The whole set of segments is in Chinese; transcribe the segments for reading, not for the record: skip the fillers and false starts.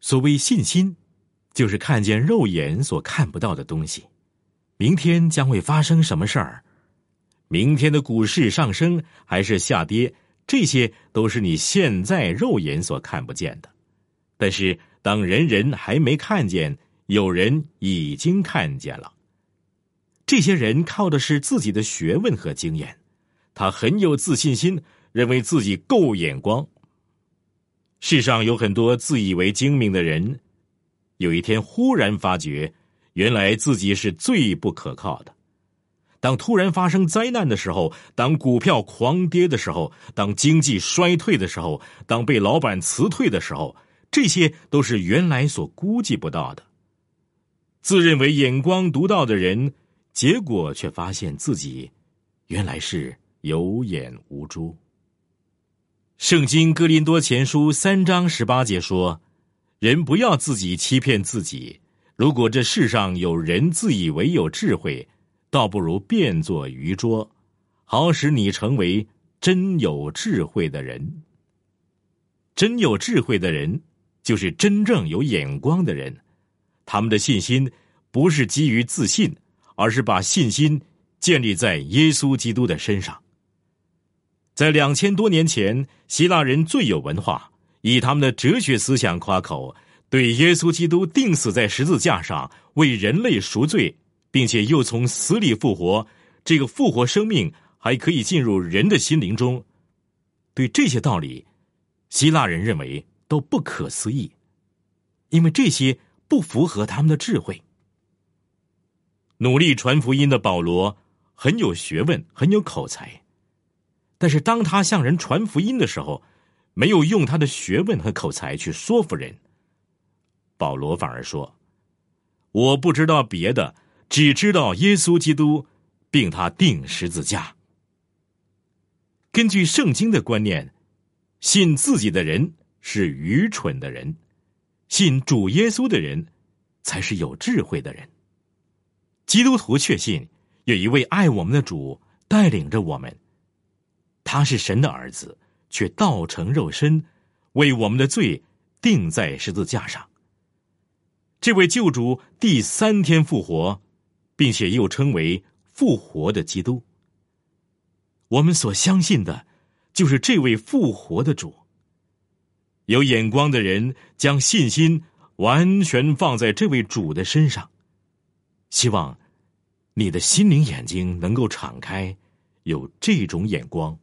所谓信心，就是看见肉眼所看不到的东西。明天将会发生什么事儿？明天的股市上升还是下跌？这些都是你现在肉眼所看不见的。但是当人人还没看见，有人已经看见了。这些人靠的是自己的学问和经验，他很有自信心，认为自己够眼光。世上有很多自以为精明的人，有一天忽然发觉，原来自己是最不可靠的。当突然发生灾难的时候，当股票狂跌的时候，当经济衰退的时候，当被老板辞退的时候，这些都是原来所估计不到的。自认为眼光独到的人，结果却发现自己原来是有眼无珠。圣经哥林多前书3章18节说，人不要自己欺骗自己，如果这世上有人自以为有智慧，倒不如变作愚拙，好使你成为真有智慧的人。真有智慧的人，就是真正有眼光的人。他们的信心不是基于自信，而是把信心建立在耶稣基督的身上。在2000多年前，希腊人最有文化，以他们的哲学思想夸口，对耶稣基督钉死在十字架上为人类赎罪，并且又从死里复活，这个复活生命还可以进入人的心灵中。对这些道理，希腊人认为都不可思议，因为这些不符合他们的智慧。努力传福音的保罗很有学问，很有口才，但是当他向人传福音的时候，没有用他的学问和口才去说服人。保罗反而说，我不知道别的，只知道耶稣基督并他钉十字架。根据圣经的观念，信自己的人是愚蠢的人，信主耶稣的人才是有智慧的人。基督徒确信有一位爱我们的主带领着我们，他是神的儿子，却道成肉身，为我们的罪钉在十字架上。这位救主第3天复活，并且又称为复活的基督。我们所相信的就是这位复活的主。有眼光的人将信心完全放在这位主的身上。希望你的心灵眼睛能够敞开，有这种眼光。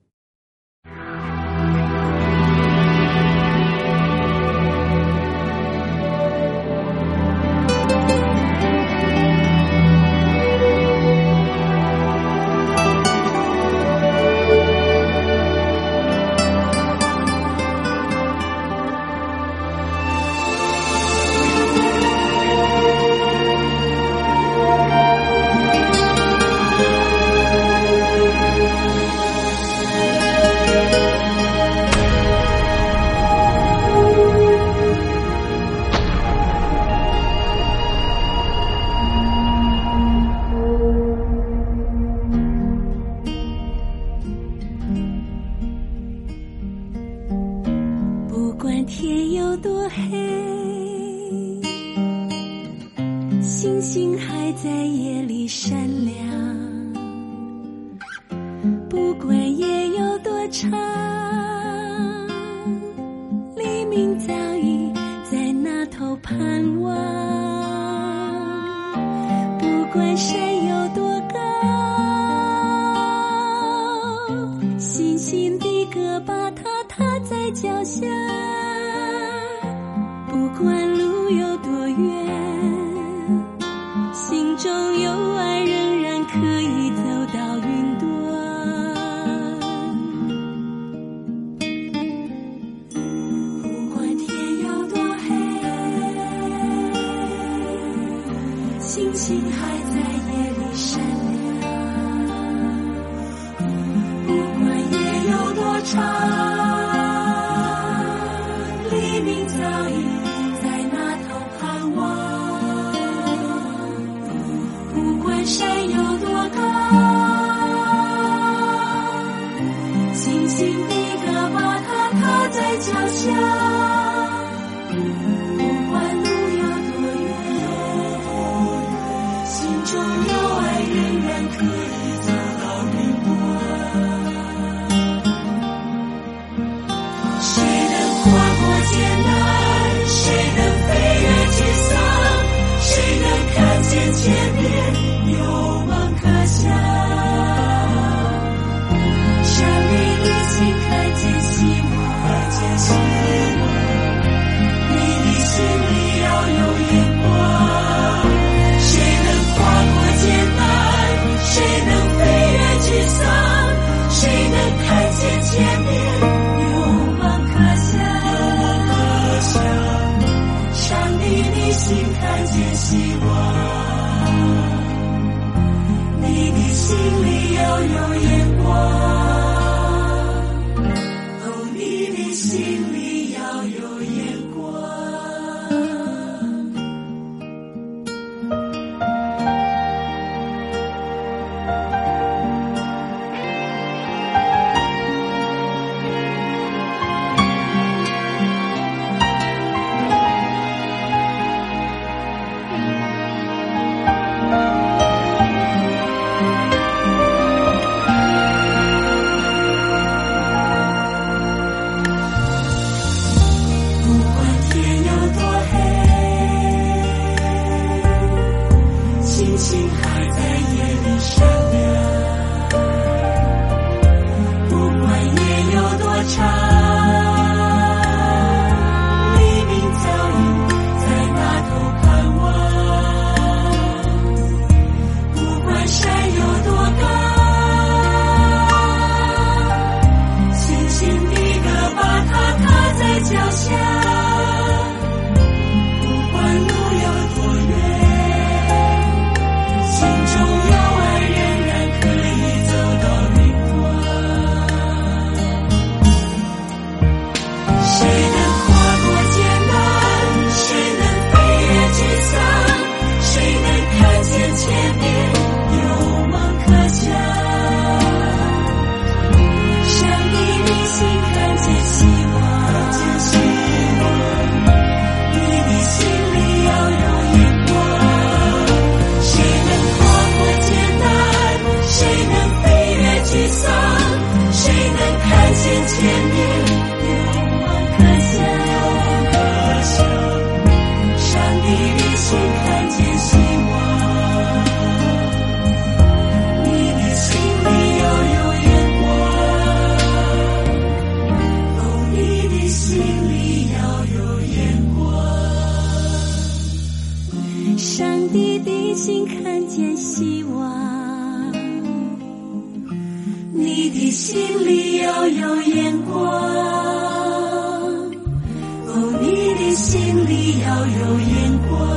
天有多黑，星星还在夜里闪亮，不管夜有多长，黎明早已在那头盼望，不管山有多高，星星的歌把它踏在脚下，不管路有多远，心中有爱仍然可以走到云端。不管天有多黑，星星还在夜里闪亮，不管夜有多长，黎明早已在那头盼望，不管山有多高，星星的歌把它踏在脚下，不管心看见希望，你的心里要有眼光，哦，你的心里要有眼光。上帝的心看见希望，你的心里要有眼光，哦，你的心里要有眼光。